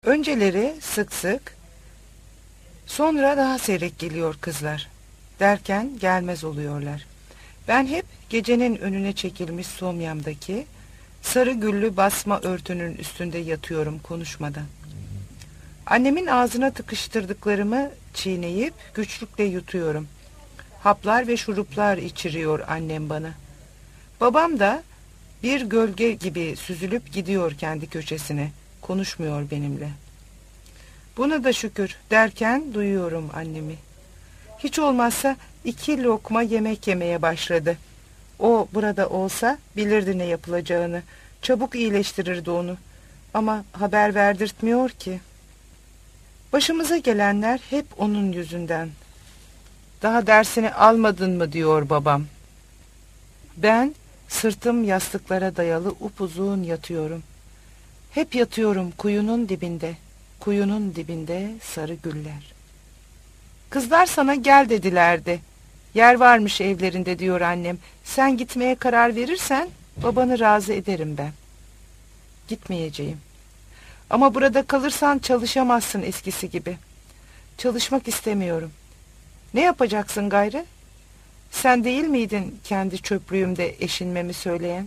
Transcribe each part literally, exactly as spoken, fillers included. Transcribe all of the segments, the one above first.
Önceleri sık sık, sonra daha seyrek geliyor kızlar. Derken gelmez oluyorlar. Ben hep gecenin önüne çekilmiş somyamdaki sarı güllü basma örtünün üstünde yatıyorum konuşmadan. Annemin ağzına tıkıştırdıklarımı çiğneyip güçlükle yutuyorum. Haplar ve şuruplar içiriyor annem bana. Babam da bir gölge gibi süzülüp gidiyor kendi köşesine. Konuşmuyor benimle. Buna da şükür derken duyuyorum annemi. Hiç olmazsa iki lokma yemek yemeye başladı. O burada olsa bilirdi ne yapılacağını. Çabuk iyileştirirdi onu. Ama haber verdirtmiyor ki. Başımıza gelenler hep onun yüzünden. Daha dersini almadın mı diyor babam. Ben sırtım yastıklara dayalı upuzun yatıyorum. Hep yatıyorum kuyunun dibinde. Kuyunun dibinde sarı güller. Kızlar sana gel dedilerdi. Yer varmış evlerinde diyor annem. Sen gitmeye karar verirsen babanı razı ederim ben. Gitmeyeceğim. Ama burada kalırsan çalışamazsın eskisi gibi. Çalışmak istemiyorum. Ne yapacaksın gayrı? Sen değil miydin kendi çöplüğümde eşinmemi söyleyen?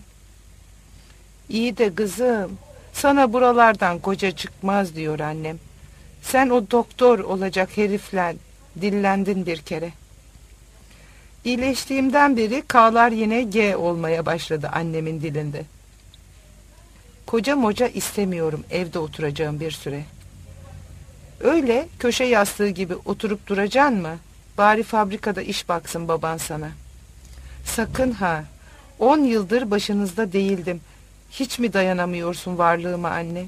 İyi de kızım, sana buralardan koca çıkmaz diyor annem. Sen o doktor olacak herifle dillendin bir kere. İyileştiğimden beri K'lar yine G olmaya başladı annemin dilinde. Koca moca istemiyorum, evde oturacağım bir süre. Öyle köşe yastığı gibi oturup duracaksın mı? Bari fabrikada iş baksın baban sana. Sakın ha, on yıldır başınızda değildim. Hiç mi dayanamıyorsun varlığıma anne?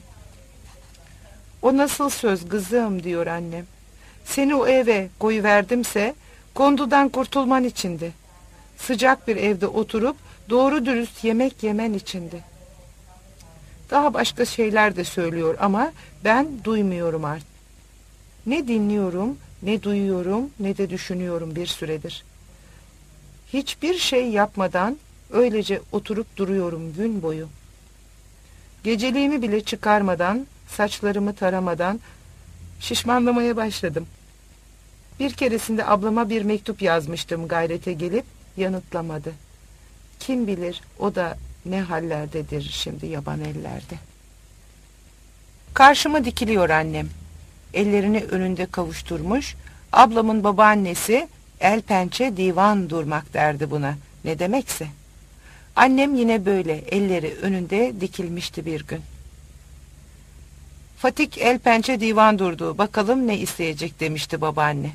O nasıl söz kızım diyor annem. Seni o eve koyuverdimse kondudan kurtulman içindi. Sıcak bir evde oturup doğru dürüst yemek yemen içindi. Daha başka şeyler de söylüyor ama ben duymuyorum artık. Ne dinliyorum, ne duyuyorum, ne de düşünüyorum bir süredir. Hiçbir şey yapmadan öylece oturup duruyorum gün boyu. Geceliğimi bile çıkarmadan, saçlarımı taramadan şişmanlamaya başladım. Bir keresinde ablama bir mektup yazmıştım gayrete gelip yanıtlamadı. Kim bilir o da ne hallerdedir şimdi yaban ellerde. Karşıma dikiliyor annem. Ellerini önünde kavuşturmuş, ablamın babaannesi el pençe divan durmak derdi buna, ne demekse. Annem yine böyle elleri önünde dikilmişti bir gün. Fatik el pençe divan durdu, bakalım ne isteyecek demişti babaanne.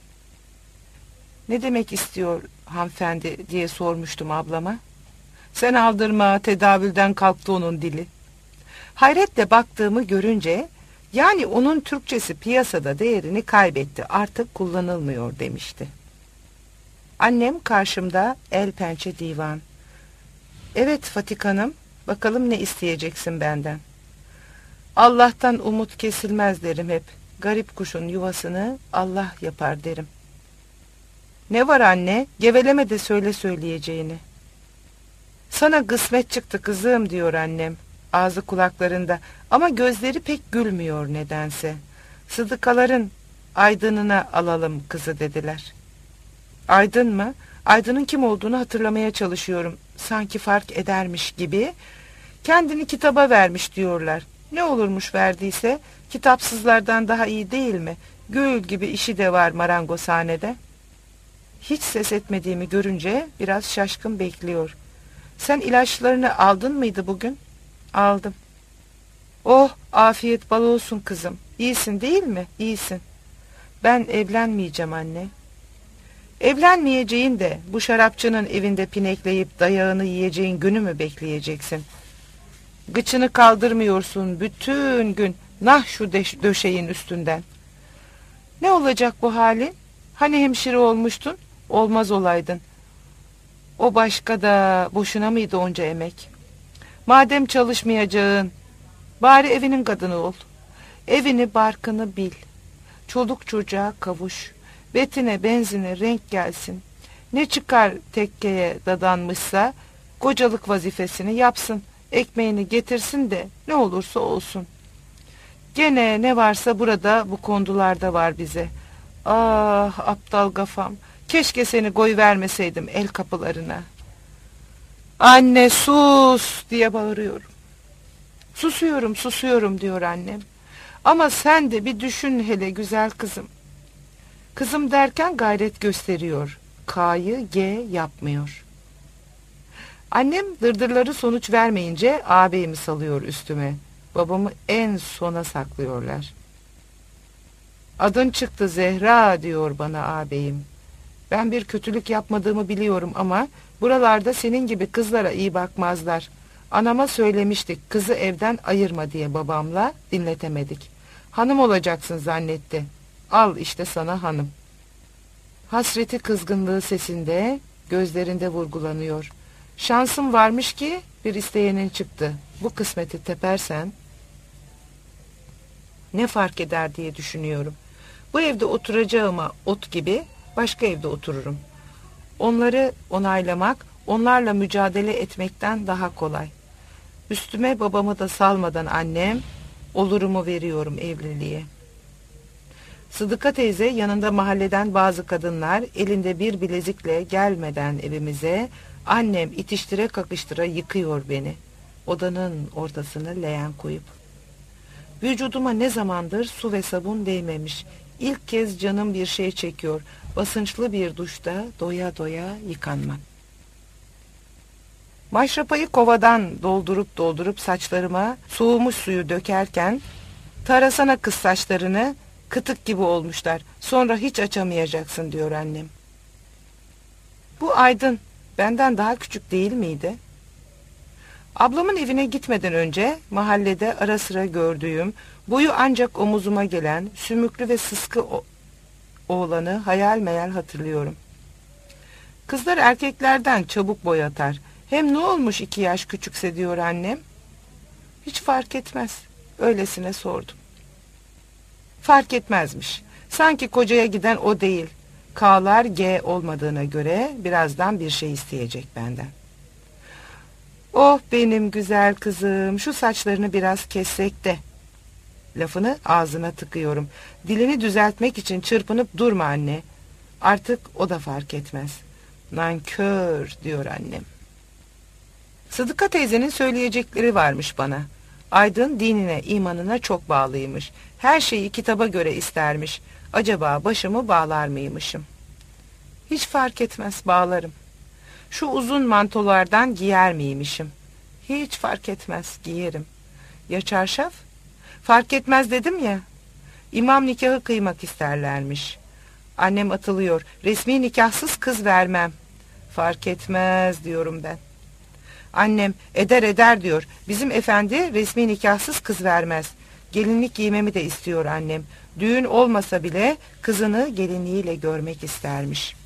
Ne demek istiyor hanımefendi diye sormuştum ablama. Sen aldırma, tedavülden kalktı onun dili. Hayretle baktığımı görünce, yani onun Türkçesi piyasada değerini kaybetti, artık kullanılmıyor demişti. Annem karşımda el pençe divan. Evet Fatik Hanım, bakalım ne isteyeceksin benden. Allah'tan umut kesilmez derim hep. Garip kuşun yuvasını Allah yapar derim. Ne var anne, geveleme de söyle söyleyeceğini. Sana kısmet çıktı kızım diyor annem. Ağzı kulaklarında ama gözleri pek gülmüyor nedense. Sıdıkaların Aydın'ına alalım kızı dediler. Aydın mı? Aydın'ın kim olduğunu hatırlamaya çalışıyorum. Sanki fark edermiş gibi. Kendini kitaba vermiş diyorlar. Ne olurmuş verdiyse, kitapsızlardan daha iyi değil mi? Gül gibi işi de var marangozhanede. Hiç ses etmediğimi görünce biraz şaşkın bekliyor. Sen ilaçlarını aldın mıydı bugün? Aldım. Oh, afiyet bal olsun kızım. İyisin değil mi? İyisin. Ben evlenmeyeceğim anne. Evlenmeyeceğin de bu şarapçının evinde pinekleyip dayağını yiyeceğin günü mü bekleyeceksin? Gıçını kaldırmıyorsun bütün gün, nah şu döşeğin üstünden. Ne olacak bu halin? Hani hemşire olmuştun? Olmaz olaydın. O başka da boşuna mıydı onca emek? Madem çalışmayacağın, bari evinin kadını ol. Evini barkını bil. Çoluk çocuğa kavuş. Betine benzine renk gelsin. Ne çıkar tekkeye dadanmışsa kocalık vazifesini yapsın. Ekmeğini getirsin de ne olursa olsun. Gene ne varsa burada bu kondularda var bize. Ah aptal kafam. Keşke seni koyuvermeseydim el kapılarına. Anne sus diye bağırıyorum. Susuyorum susuyorum diyor annem. Ama sen de bir düşün hele güzel kızım. Kızım derken gayret gösteriyor. K'yı G yapmıyor. Annem dırdırları sonuç vermeyince ağabeyimi salıyor üstüme. Babamı en sona saklıyorlar. Adın çıktı Zehra diyor bana ağabeyim. Ben bir kötülük yapmadığımı biliyorum ama buralarda senin gibi kızlara iyi bakmazlar. Anama söylemiştik kızı evden ayırma diye babamla dinletemedik. Hanım olacaksın zannetti. Al işte sana hanım. Hasreti kızgınlığı sesinde, gözlerinde vurgulanıyor. Şansım varmış ki bir isteyenin çıktı. Bu kısmeti tepersen ne fark eder diye düşünüyorum. Bu evde oturacağıma ot gibi başka evde otururum. Onları onaylamak, onlarla mücadele etmekten daha kolay. Üstüme babamı da salmadan annem, olurumu veriyorum evliliğe. Sıdıka teyze yanında mahalleden bazı kadınlar elinde bir bilezikle gelmeden evimize annem itiştire kakıştıra yıkıyor beni. Odanın ortasını leğen koyup. Vücuduma ne zamandır su ve sabun değmemiş. İlk kez canım bir şey çekiyor. Basınçlı bir duşta doya doya yıkanmak. Maşrapayı kovadan doldurup doldurup saçlarıma soğumuş suyu dökerken tarasana kız saçlarını kıtık gibi olmuşlar. Sonra hiç açamayacaksın diyor annem. Bu Aydın benden daha küçük değil miydi? Ablamın evine gitmeden önce mahallede ara sıra gördüğüm boyu ancak omuzuma gelen sümüklü ve sıskı oğlanı hayal meyal hatırlıyorum. Kızlar erkeklerden çabuk boy atar. Hem ne olmuş iki yaş küçükse diyor annem. Hiç fark etmez. Öylesine sordum. Fark etmezmiş. Sanki kocaya giden o değil. K'lar G olmadığına göre birazdan bir şey isteyecek benden. Oh benim güzel kızım, şu saçlarını biraz kessek de. Lafını ağzına tıkıyorum. Dilini düzeltmek için çırpınıp durma anne. Artık o da fark etmez. Nankör diyor annem. Sıdıka teyzenin söyleyecekleri varmış bana. Aydın dinine, imanına çok bağlıymış. Her şeyi kitaba göre istermiş. Acaba başımı bağlar mıymışım? Hiç fark etmez, bağlarım. Şu uzun mantolardan giyer miymişim? Hiç fark etmez, giyerim. Ya çarşaf? Fark etmez dedim ya. İmam nikahı kıymak isterlermiş. Annem atılıyor. Resmi nikahsız kız vermem. Fark etmez diyorum ben. Annem eder eder diyor. Bizim efendi resmi nikahsız kız vermez. Gelinlik giymemi de istiyor annem. Düğün olmasa bile kızını gelinliğiyle görmek istermiş.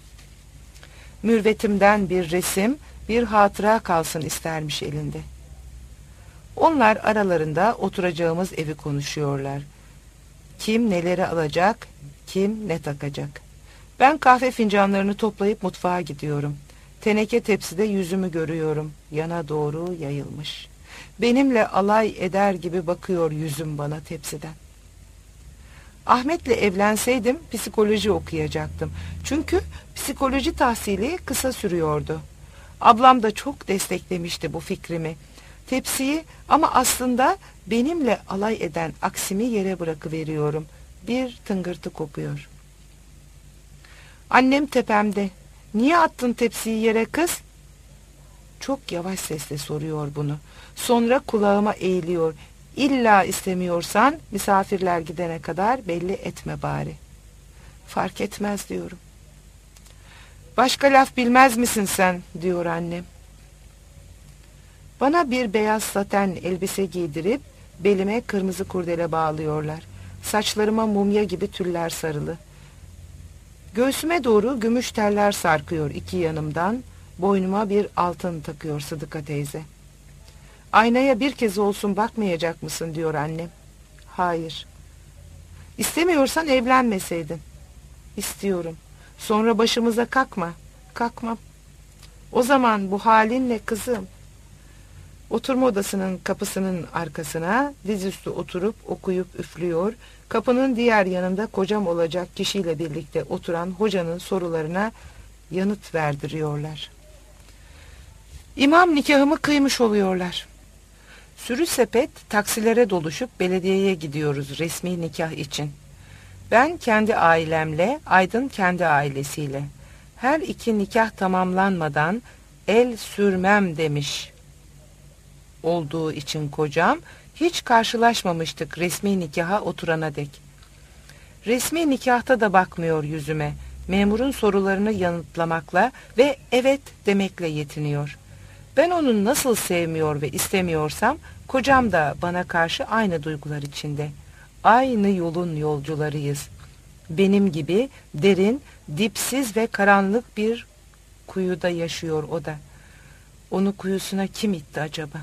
Mürvetimden bir resim, bir hatıra kalsın istermiş elinde. Onlar aralarında oturacağımız evi konuşuyorlar. Kim neleri alacak, kim ne takacak. Ben kahve fincanlarını toplayıp mutfağa gidiyorum. Teneke tepside yüzümü görüyorum. Yana doğru yayılmış. Benimle alay eder gibi bakıyor yüzüm bana tepsiden. Ahmet'le evlenseydim psikoloji okuyacaktım. Çünkü psikoloji tahsili kısa sürüyordu. Ablam da çok desteklemişti bu fikrimi. Tepsiyi ama aslında benimle alay eden aksimi yere bırakıveriyorum. Bir tıngırtı kopuyor. Annem tepemde. Niye attın tepsiyi yere kız? Çok yavaş sesle soruyor bunu. Sonra kulağıma eğiliyor. İlla istemiyorsan misafirler gidene kadar belli etme bari. Fark etmez diyorum. Başka laf bilmez misin sen diyor annem. Bana bir beyaz saten elbise giydirip belime kırmızı kurdele bağlıyorlar. Saçlarıma mumya gibi tüller sarılı. Göğsüme doğru gümüş teller sarkıyor iki yanımdan. Boynuma bir altın takıyor Sıdıka teyze. Aynaya bir kez olsun bakmayacak mısın diyor annem. Hayır. İstemiyorsan evlenmeseydin. İstiyorum. Sonra başımıza kalkma. Kalkmam. O zaman bu halinle kızım. Oturma odasının kapısının arkasına dizüstü oturup okuyup üflüyor, kapının diğer yanında kocam olacak kişiyle birlikte oturan hocanın sorularına yanıt verdiriyorlar. İmam nikahımı kıymış oluyorlar. Sürü sepet taksilere doluşup belediyeye gidiyoruz resmi nikah için. Ben kendi ailemle, Aydın kendi ailesiyle. Her iki nikah tamamlanmadan el sürmem demiş olduğu için kocam, hiç karşılaşmamıştık resmi nikaha oturana dek. Resmi nikahta da bakmıyor yüzüme, memurun sorularını yanıtlamakla ve evet demekle yetiniyor. Ben onu nasıl sevmiyor ve istemiyorsam, kocam da bana karşı aynı duygular içinde. Aynı yolun yolcularıyız. Benim gibi derin, dipsiz ve karanlık bir kuyuda yaşıyor o da. Onu kuyusuna kim itti acaba?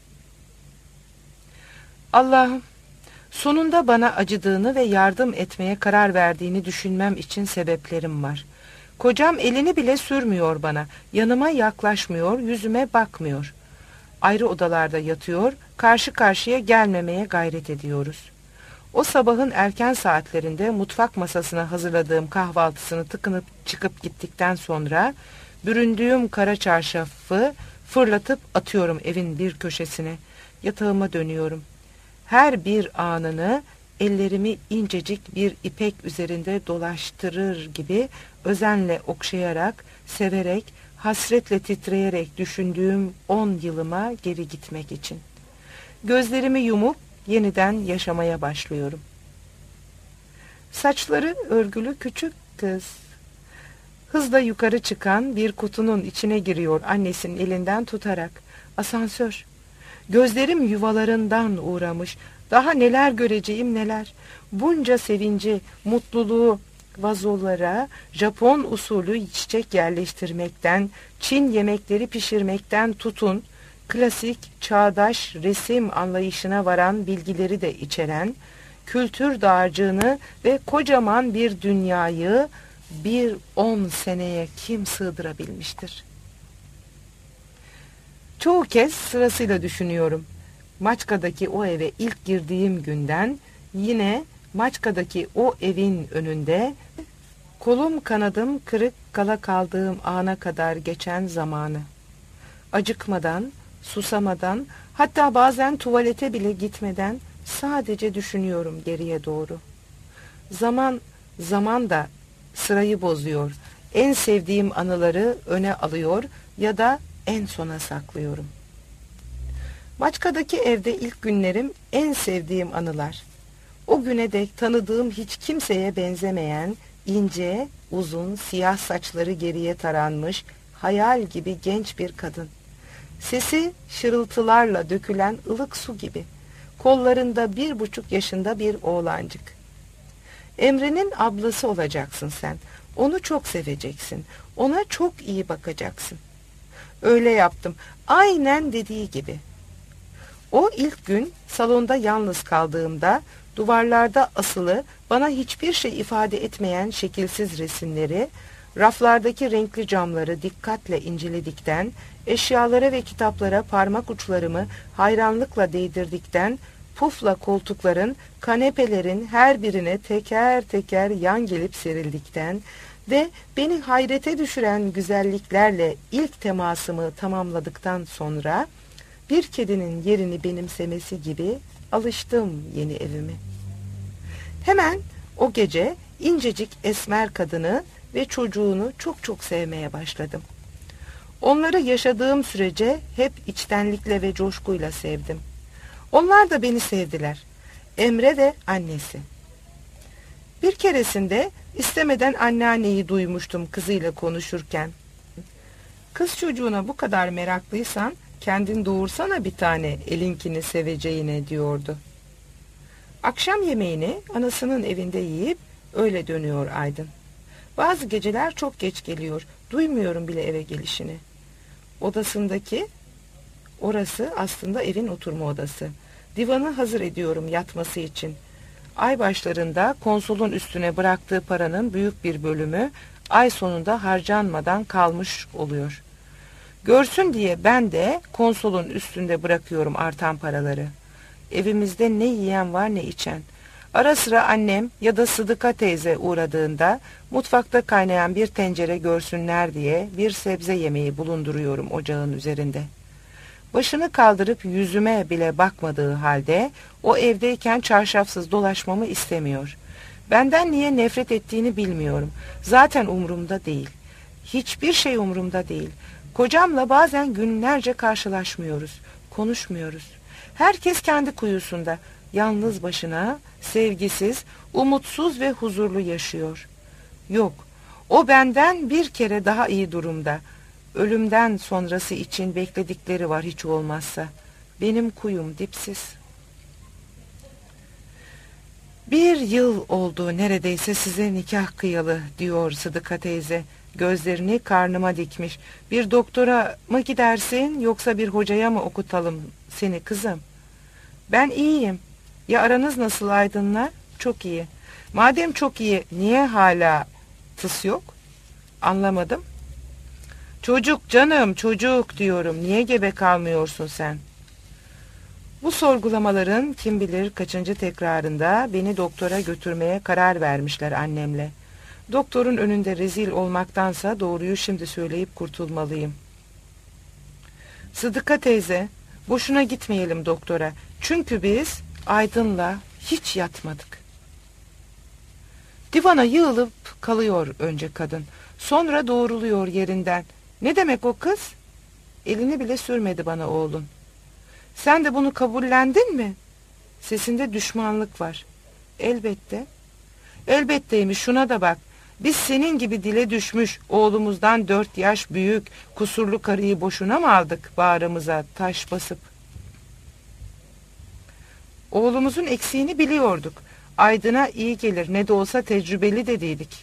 Allah'ım, sonunda bana acıdığını ve yardım etmeye karar verdiğini düşünmem için sebeplerim var. Kocam elini bile sürmüyor bana, yanıma yaklaşmıyor, yüzüme bakmıyor. Ayrı odalarda yatıyor, karşı karşıya gelmemeye gayret ediyoruz. O sabahın erken saatlerinde mutfak masasına hazırladığım kahvaltısını tıkınıp çıkıp gittikten sonra büründüğüm kara çarşafı fırlatıp atıyorum evin bir köşesine. Yatağıma dönüyorum. Her bir anını ellerimi incecik bir ipek üzerinde dolaştırır gibi özenle okşayarak, severek, hasretle titreyerek düşündüğüm on yılıma geri gitmek için. Gözlerimi yumup yeniden yaşamaya başlıyorum. Saçları örgülü küçük kız. Hızla yukarı çıkan bir kutunun içine giriyor annesinin elinden tutarak. Asansör. Gözlerim yuvalarından uğramış. Daha neler göreceğim neler. Bunca sevinci, mutluluğu vazolara, Japon usulü çiçek yerleştirmekten, Çin yemekleri pişirmekten tutun, klasik, çağdaş resim anlayışına varan bilgileri de içeren, kültür dağarcığını ve kocaman bir dünyayı bir on seneye kim sığdırabilmiştir? Çoğu kez sırasıyla düşünüyorum. Maçka'daki o eve ilk girdiğim günden yine Maçka'daki o evin önünde kolum kanadım kırık kala kaldığım ana kadar geçen zamanı. Acıkmadan, susamadan, hatta bazen tuvalete bile gitmeden sadece düşünüyorum geriye doğru. Zaman, zaman da sırayı bozuyor. En sevdiğim anıları öne alıyor ya da en sona saklıyorum. Maçka'daki evde ilk günlerim en sevdiğim anılar. O güne dek tanıdığım hiç kimseye benzemeyen, ince, uzun, siyah saçları geriye taranmış, hayal gibi genç bir kadın. Sesi şırıltılarla dökülen ılık su gibi. Kollarında bir buçuk yaşında bir oğlancık. Emre'nin ablası olacaksın sen. Onu çok seveceksin. Ona çok iyi bakacaksın. Öyle yaptım. Aynen dediği gibi. O ilk gün salonda yalnız kaldığımda duvarlarda asılı bana hiçbir şey ifade etmeyen şekilsiz resimleri, raflardaki renkli camları dikkatle inceledikten, eşyalara ve kitaplara parmak uçlarımı hayranlıkla değdirdikten, pufla koltukların, kanepelerin her birine teker teker yan gelip serildikten ve beni hayrete düşüren güzelliklerle ilk temasımı tamamladıktan sonra bir kedinin yerini benimsemesi gibi alıştım yeni evime. Hemen o gece incecik esmer kadını ve çocuğunu çok çok sevmeye başladım. Onları yaşadığım sürece hep içtenlikle ve coşkuyla sevdim. Onlar da beni sevdiler. Emre ve annesi. Bir keresinde istemeden anneanneyi duymuştum kızıyla konuşurken. Kız çocuğuna bu kadar meraklıysan kendin doğursana bir tane elinkini seveceğine diyordu. Akşam yemeğini anasının evinde yiyip öyle dönüyor Aydın. Bazı geceler çok geç geliyor. Duymuyorum bile eve gelişini. Odasındaki, orası aslında evin oturma odası. Divanı hazır ediyorum yatması için. Ay başlarında konsolun üstüne bıraktığı paranın büyük bir bölümü ay sonunda harcanmadan kalmış oluyor. Görsün diye ben de konsolun üstünde bırakıyorum artan paraları. Evimizde ne yiyen var ne içen. Ara sıra annem ya da Sıdıka teyze uğradığında mutfakta kaynayan bir tencere görsünler diye bir sebze yemeği bulunduruyorum ocağın üzerinde. Başını kaldırıp yüzüme bile bakmadığı halde o evdeyken çarşafsız dolaşmamı istemiyor. Benden niye nefret ettiğini bilmiyorum. Zaten umurumda değil. Hiçbir şey umurumda değil. Kocamla bazen günlerce karşılaşmıyoruz, konuşmuyoruz. Herkes kendi kuyusunda, yalnız başına, sevgisiz, umutsuz ve huzurlu yaşıyor. Yok, o benden bir kere daha iyi durumda. Ölümden sonrası için bekledikleri var hiç olmazsa. Benim kuyum dipsiz. Bir yıl oldu neredeyse size nikah kıyalı diyor Sıdıka teyze. Gözlerini karnıma dikmiş. Bir doktora mı gidersin yoksa bir hocaya mı okutalım seni kızım? Ben iyiyim. Ya aranız nasıl Aydın'la? Çok iyi. Madem çok iyi niye hala tıs yok? Anlamadım. Çocuk canım çocuk diyorum. Niye gebe kalmıyorsun sen? Bu sorgulamaların kim bilir kaçıncı tekrarında beni doktora götürmeye karar vermişler annemle. Doktorun önünde rezil olmaktansa doğruyu şimdi söyleyip kurtulmalıyım. Sıdıka teyze, boşuna gitmeyelim doktora. Çünkü biz Aydın'la hiç yatmadık. Divana yığılıp kalıyor önce kadın. Sonra doğruluyor yerinden. Ne demek o kız? Elini bile sürmedi bana oğlum. Sen de bunu kabullendin mi? Sesinde düşmanlık var. Elbette. Elbetteymiş, şuna da bak. Biz senin gibi dile düşmüş, oğlumuzdan dört yaş büyük, kusurlu karıyı boşuna mı aldık bağrımıza taş basıp? Oğlumuzun eksiğini biliyorduk. Aydın'a iyi gelir, ne de olsa tecrübeli dediydik.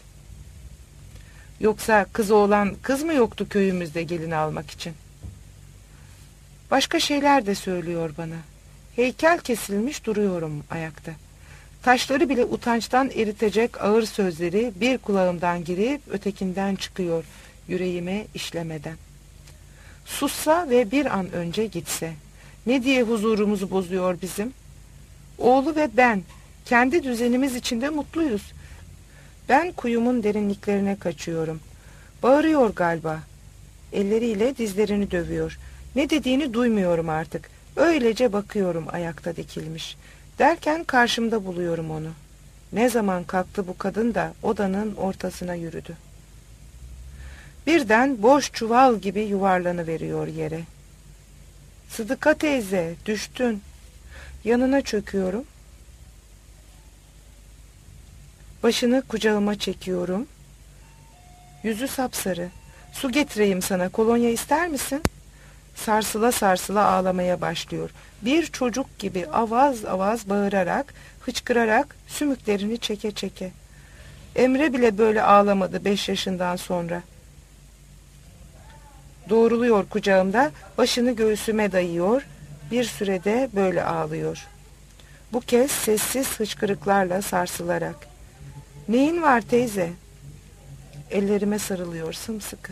Yoksa kız oğlan kız mı yoktu köyümüzde gelin almak için? Başka şeyler de söylüyor bana. Heykel kesilmiş duruyorum ayakta. Taşları bile utançtan eritecek ağır sözleri bir kulağımdan girip ötekinden çıkıyor, yüreğime işlemeden. Sussa ve bir an önce gitse. Ne diye huzurumuzu bozuyor bizim? Oğlu ve ben, kendi düzenimiz içinde mutluyuz. Ben kuyumun derinliklerine kaçıyorum. Bağırıyor galiba. Elleriyle dizlerini dövüyor. Ne dediğini duymuyorum artık. Öylece bakıyorum ayakta dikilmiş. Derken karşımda buluyorum onu. Ne zaman kalktı bu kadın da odanın ortasına yürüdü. Birden boş çuval gibi yuvarlanıveriyor yere. Sıdıka teyze, düştün. Yanına çöküyorum. Başını kucağıma çekiyorum. Yüzü sapsarı. Su getireyim sana, kolonya ister misin? Sarsıla sarsıla ağlamaya başlıyor. Bir çocuk gibi avaz avaz bağırarak, hıçkırarak, sümüklerini çeke çeke. Emre bile böyle ağlamadı beş yaşından sonra. Doğruluyor kucağımda, başını göğsüme dayıyor, bir sürede böyle ağlıyor. Bu kez sessiz hıçkırıklarla sarsılarak. Neyin var teyze? Ellerime sarılıyor sımsıkı.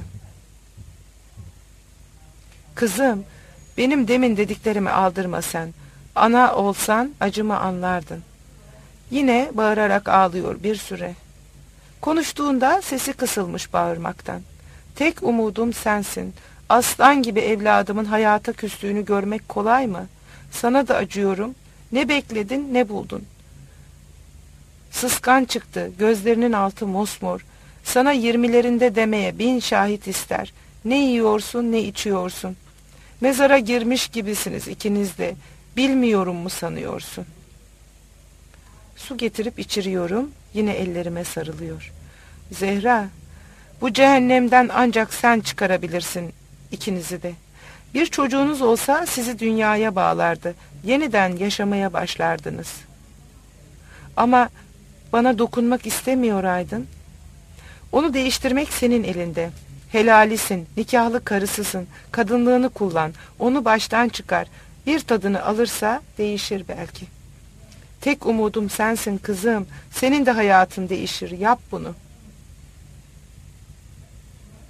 Kızım, benim demin dediklerimi aldırma sen. Ana olsan acımı anlardın. Yine bağırarak ağlıyor bir süre. Konuştuğunda sesi kısılmış bağırmaktan. Tek umudum sensin. Aslan gibi evladımın hayata küstüğünü görmek kolay mı? Sana da acıyorum. Ne bekledin, ne buldun? Sıskan çıktı, gözlerinin altı mosmor. Sana yirmilerinde demeye bin şahit ister. Ne yiyorsun, ne içiyorsun? Mezara girmiş gibisiniz ikiniz de. Bilmiyorum mu sanıyorsun? Su getirip içiriyorum. Yine ellerime sarılıyor. Zehra, bu cehennemden ancak sen çıkarabilirsin ikinizi de. Bir çocuğunuz olsa sizi dünyaya bağlardı. Yeniden yaşamaya başlardınız. Ama bana dokunmak istemiyor Aydın. Onu değiştirmek senin elinde. Helalisin, nikahlı karısısın, kadınlığını kullan, onu baştan çıkar. Bir tadını alırsa değişir belki. Tek umudum sensin kızım, senin de hayatın değişir, yap bunu.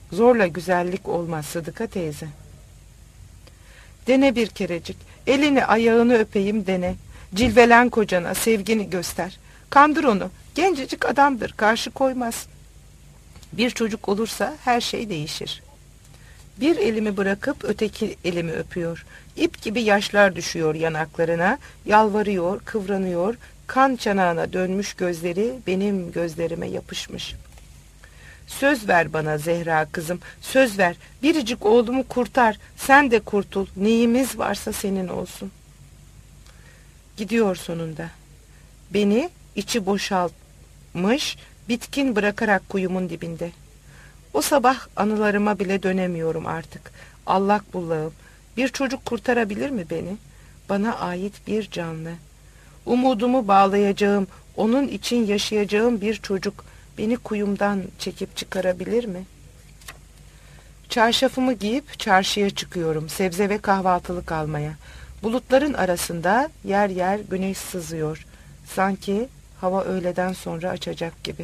Zorla güzellik olmaz Sıdıka teyze. Dene bir kerecik. Elini ayağını öpeyim dene. Cilvelen kocana, sevgini göster. Kandır onu. Gencecik adamdır, karşı koymaz. Bir çocuk olursa her şey değişir. Bir elimi bırakıp öteki elimi öpüyor. İp gibi yaşlar düşüyor yanaklarına. Yalvarıyor, kıvranıyor. Kan çanağına dönmüş gözleri benim gözlerime yapışmış. Söz ver bana Zehra kızım, söz ver. Biricik oğlumu kurtar, sen de kurtul. Neyimiz varsa senin olsun. Gidiyor sonunda. Beni içi boşaltmış, bitkin bırakarak kuyumun dibinde. O sabah anılarıma bile dönemiyorum artık. Allak bullağım. Bir çocuk kurtarabilir mi beni? Bana ait bir canlı. Umudumu bağlayacağım, onun için yaşayacağım bir çocuk beni kuyumdan çekip çıkarabilir mi? Çarşafımı giyip çarşıya çıkıyorum, sebze ve kahvaltılık almaya. Bulutların arasında yer yer güneş sızıyor. Sanki hava öğleden sonra açacak gibi.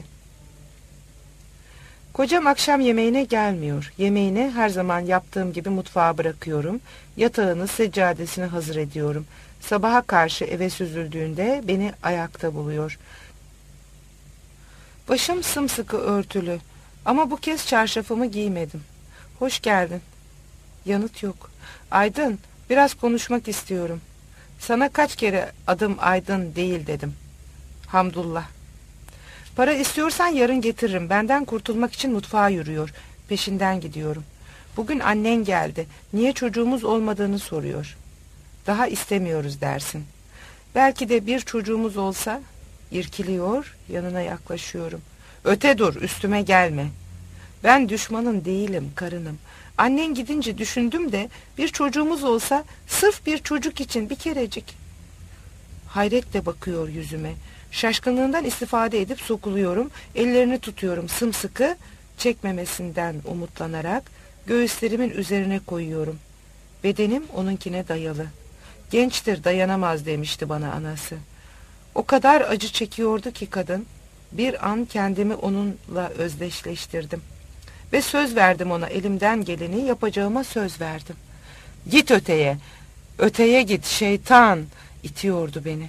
Kocam akşam yemeğine gelmiyor. Yemeğini her zaman yaptığım gibi mutfağa bırakıyorum. Yatağını, seccadesini hazır ediyorum. Sabaha karşı eve süzüldüğünde beni ayakta buluyor. Başım sımsıkı örtülü ama bu kez çarşafımı giymedim. Hoş geldin. Yanıt yok. Aydın, biraz konuşmak istiyorum. Sana kaç kere adım Aydın değil dedim. Hamdullah. Para istiyorsan yarın getiririm. Benden kurtulmak için mutfağa yürüyor. Peşinden gidiyorum. Bugün annen geldi. Niye çocuğumuz olmadığını soruyor. Daha istemiyoruz dersin. Belki de bir çocuğumuz olsa... İrkiliyor, yanına yaklaşıyorum. Öte dur, üstüme gelme. Ben düşmanın değilim, karınım. Annen gidince düşündüm de bir çocuğumuz olsa sırf bir çocuk için bir kerecik. Hayretle bakıyor yüzüme. Şaşkınlığından istifade edip sokuluyorum. Ellerini tutuyorum sımsıkı, çekmemesinden umutlanarak göğüslerimin üzerine koyuyorum. Bedenim onunkine dayalı. Gençtir, dayanamaz demişti bana anası. O kadar acı çekiyordu ki kadın, bir an kendimi onunla özdeşleştirdim. Ve söz verdim ona, elimden geleni yapacağıma söz verdim. Git öteye, öteye git şeytan, itiyordu beni.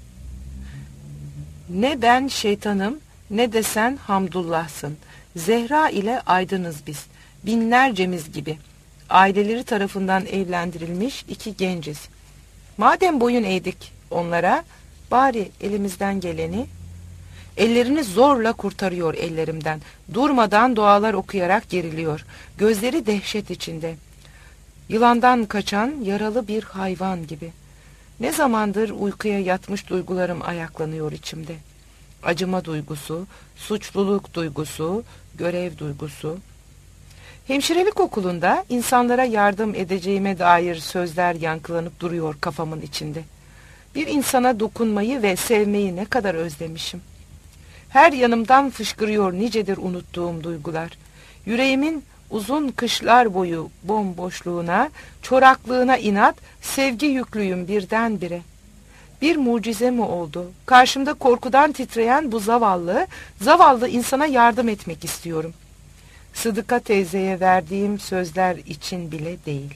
Ne ben şeytanım, ne de sen Hamdullah'sın. Zehra ile aydınız biz, binlercemiz gibi. Aileleri tarafından evlendirilmiş iki genciz. Madem boyun eğdik onlara, bari elimizden geleni... Ellerini zorla kurtarıyor ellerimden. Durmadan dualar okuyarak geriliyor. Gözleri dehşet içinde. Yılandan kaçan yaralı bir hayvan gibi. Ne zamandır uykuya yatmış duygularım ayaklanıyor içimde. Acıma duygusu, suçluluk duygusu, görev duygusu. Hemşirelik okulunda insanlara yardım edeceğime dair sözler yankılanıp duruyor kafamın içinde. Bir insana dokunmayı ve sevmeyi ne kadar özlemişim. Her yanımdan fışkırıyor nicedir unuttuğum duygular. Yüreğimin uzun kışlar boyu bomboşluğuna, çoraklığına inat, sevgi yüklüyüm birdenbire. Bir mucize mi oldu? Karşımda korkudan titreyen bu zavallı, zavallı insana yardım etmek istiyorum. Sıdıka teyzeye verdiğim sözler için bile değil.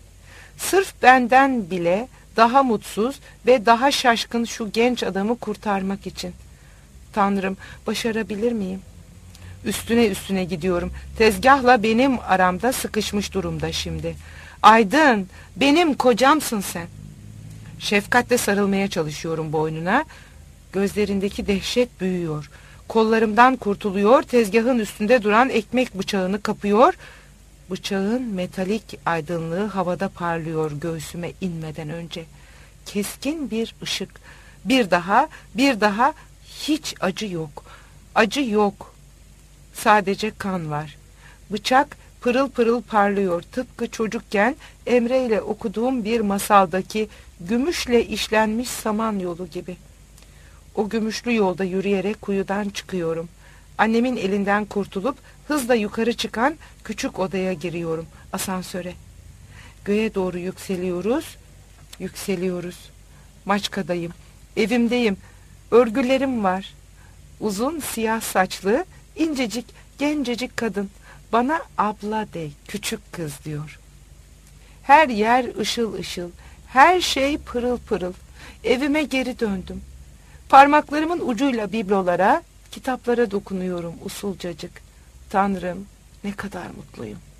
Sırf benden bile daha mutsuz ve daha şaşkın şu genç adamı kurtarmak için. Tanrım, başarabilir miyim? Üstüne üstüne gidiyorum. Tezgahla benim aramda sıkışmış durumda şimdi. Aydın, benim kocamsın sen. Şefkatle sarılmaya çalışıyorum boynuna. Gözlerindeki dehşet büyüyor. Kollarımdan kurtuluyor, tezgahın üstünde duran ekmek bıçağını kapıyor. Bıçağın metalik aydınlığı havada parlıyor göğsüme inmeden önce. Keskin bir ışık. Bir daha, bir daha, hiç acı yok. Acı yok. Sadece kan var. Bıçak pırıl pırıl parlıyor. Tıpkı çocukken Emre ile okuduğum bir masaldaki gümüşle işlenmiş samanyolu gibi. O gümüşlü yolda yürüyerek kuyudan çıkıyorum. Annemin elinden kurtulup hızla yukarı çıkan küçük odaya giriyorum, asansöre. Göğe doğru yükseliyoruz, yükseliyoruz. Maçkadayım, evimdeyim, örgülerim var. Uzun siyah saçlı, incecik, gencecik kadın. Bana abla de, küçük kız diyor. Her yer ışıl ışıl, her şey pırıl pırıl. Evime geri döndüm. Parmaklarımın ucuyla biblolara, kitaplara dokunuyorum usulcacık. Tanrım, ne kadar mutluyum.